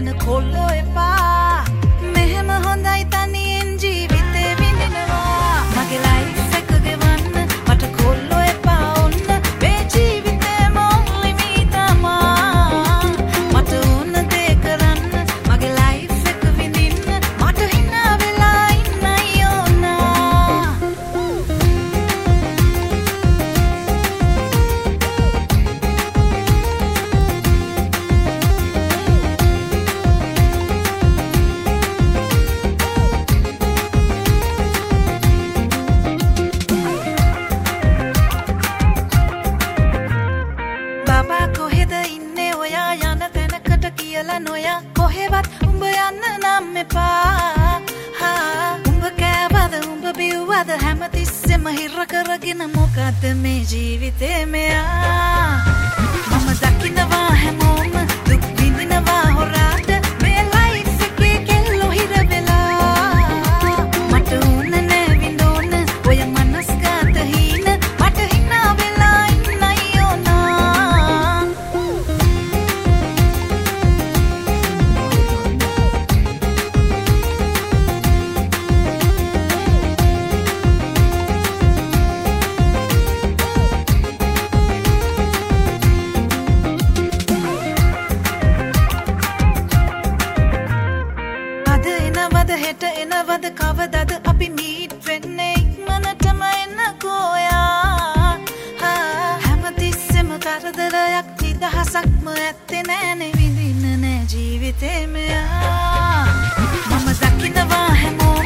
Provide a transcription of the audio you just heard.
දෙන කොල්ලෝ එපා මෙහෙම හොඳයි තනියෙන් ජීවිතේ විඳිනවා මගේ ලයිෆ් එක ගෙවන්න මට කොල්ලෝ එපා ඔන්න මේ ජීවිතේ මොන්ලි මී තමා මට ඕන දේ කරන්න මගේ ලයිෆ් එක විඳින්න මට හිනා වෙලා ඉන්නයි ඕනා කියලා නොයා කොහෙවත් උඹ යන්න නම් එපා උඹ කෑවද උඹ බිව්වද හැමතිස්සෙම හිර කරගෙන මොකද මේ ජීවිතේ මෙයා මම දකින්නවා හැමෝම දුක් විඳිනවා හොරාට මේ ලයිෆ් එකේ කෙල්ලෝ හිර වෙලා මට ඕන නෑ විඳෝන ඔය මනස්ගත හීන මට හිනා වෙලා ඉන්නයි ඕනා හෙට එනවද කවදද අපි මීට් වෙන්නේ ඉක්මනටම එන්නකෝයා හැමතිස්සෙම කරදරයක් නිදහසක්ම ඇත්තේ නෑනේ විඳින්න නෑ ජීවිතේ මෙයා මම දකින්නවා හැමෝම